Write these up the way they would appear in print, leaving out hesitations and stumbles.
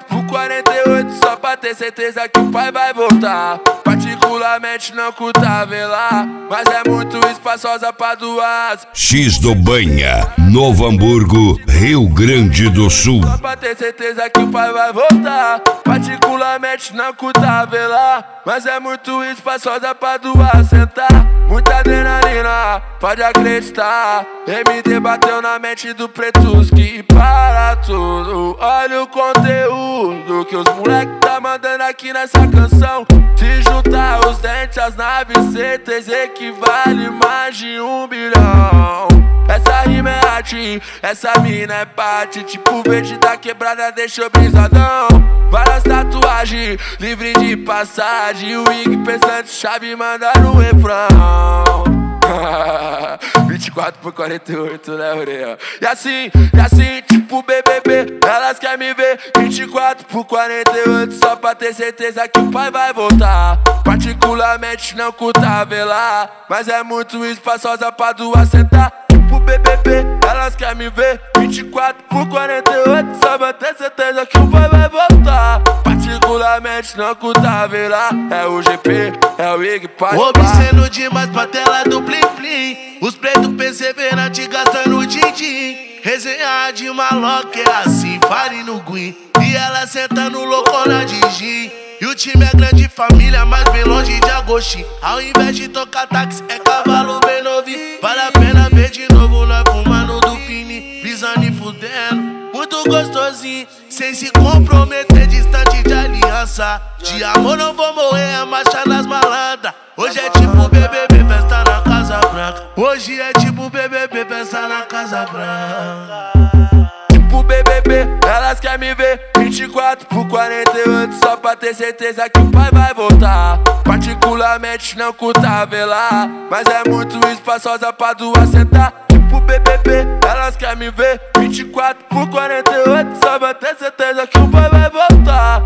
pro 48 só pra ter certeza que o pai vai voltar. Particularmente não curta velar, mas é muito espaçosa pra duas. X do Banha, Novo Hamburgo, Rio Grande do Sul. Só pra ter certeza que o pai vai voltar. Particularmente não curta velar, mas é muito espaçosa pra duas sentar. Muita adrenalina, pode acreditar. MD bateu na mente do Pretos que para tudo. Olha o conteúdo que os moleque tá mandando aqui nessa canção. Se juntar os dentes, as naves C3 equivale mais de 1 bilhão. Essa rima é arte, essa mina é parte. Tipo verde da quebrada deixou brisadão. Várias tatuagens, livre de passagem. O Ig pensante, chave manda no refrão. 24 por 48, né, orelha? E assim, tipo BBB, elas querem me ver. 24 por 48, só pra ter certeza que o pai vai voltar. Particularmente não curta velar, mas é muito espaçosa pra duas sentar. Tipo BBB, elas querem me ver. 24 por 48, só pra ter certeza que o pai vai voltar. Particularmente não curta velar, é o GP, é o Ig, pode obsceno demais pra tela do Plim Plim. Os pretos perseverantes gastando din-din. Resenha de maloca é assim, pare no Guin. E ela sentando loucona de gin. E o time é grande família, mas bem longe de Agostinho. Ao invés de tocar táxi, é cavalo bem novinho. Vale a pena ver de novo nós fumando do Pini, brisando e fudendo. Muito gostosinho, sem se comprometer, distante de aliança. De amor não vou morrer, é marcha nas malandras. Hoje é tipo BBB, festa na Casa Branca. Hoje é tipo BBB, festa na Casa Branca. Tipo BBB, elas querem me ver. 24 por 48, só pra ter certeza que o pai vai voltar. Particularmente não curta velar, mas é muito espaçosa pra duas sentar. Tipo BBB, elas querem me ver. 24 por 48, só pra ter certeza que o pai vai voltar.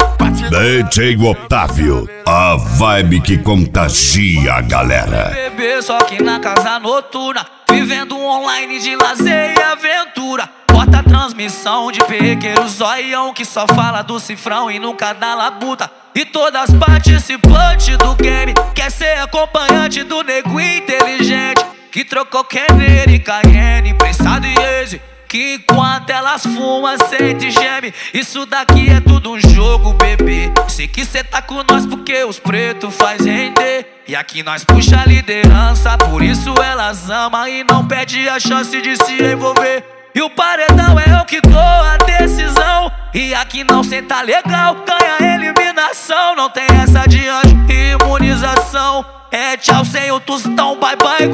DJ Otávio, a vibe que contagia a galera. Bebê, só que na casa noturna, vivendo um online de lazer e aventura. Bota a transmissão de perrequeiro zoião que só fala do cifrão e nunca dá labuta. E todas participantes do game quer ser acompanhante do nego inteligente que trocou Kenner e Cayenne, prensado e Easy. Que enquanto elas fumam, sente e geme. Isso daqui é tudo um jogo, bebê. Sei que cê tá com nós porque os pretos faz render. E aqui nós puxa a liderança, por isso elas amam e não perde a chance de se envolver. E o paredão é eu que dou a decisão. E aqui não senta legal, ganha eliminação. Não tem essa de anjo, imunização. É tchau sem o tostão, bye bye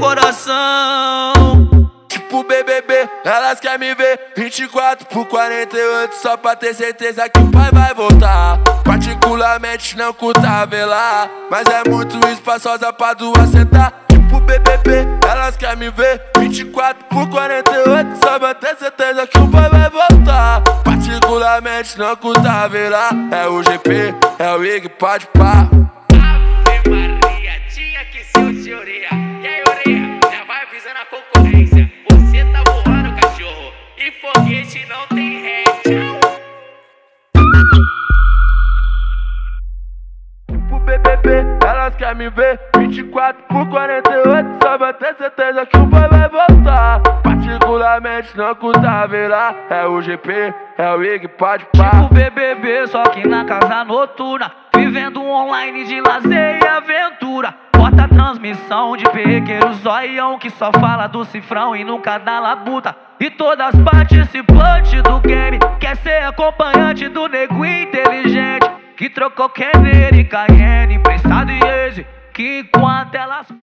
coração. Tipo BBB, elas querem me ver. 24 por 48, só pra ter certeza que o pai vai voltar. Particularmente não curta velar, mas é muito espaçosa pra duas sentar. Tipo BBB, elas querem me ver. 24 por 48, só pra ter certeza que o pai vai voltar. Particularmente não curta velar, é o GP, é o Ig, pode pá. Ave Maria, tinha que ser o de orelha. E aí, orelha, já vai avisando a concorrência. Você tá voando, cachorro, e foguete não tem ré. Tipo BBB, elas querem me ver. 24 por 48, só pra ter certeza que o pai vai voltar. Particularmente não curta velar, é o GP, é o Ig, pode pá. Tipo BBB, só que na casa noturna, vivendo um online de lazer e aventura. Bota a transmissão de perrequeiro zoião que só fala do cifrão e nunca dá labuta. E todas participantes do game quer ser acompanhante do nego inteligente que trocou Kenner e Cayenne, prensado e Easy. Que enquanto elas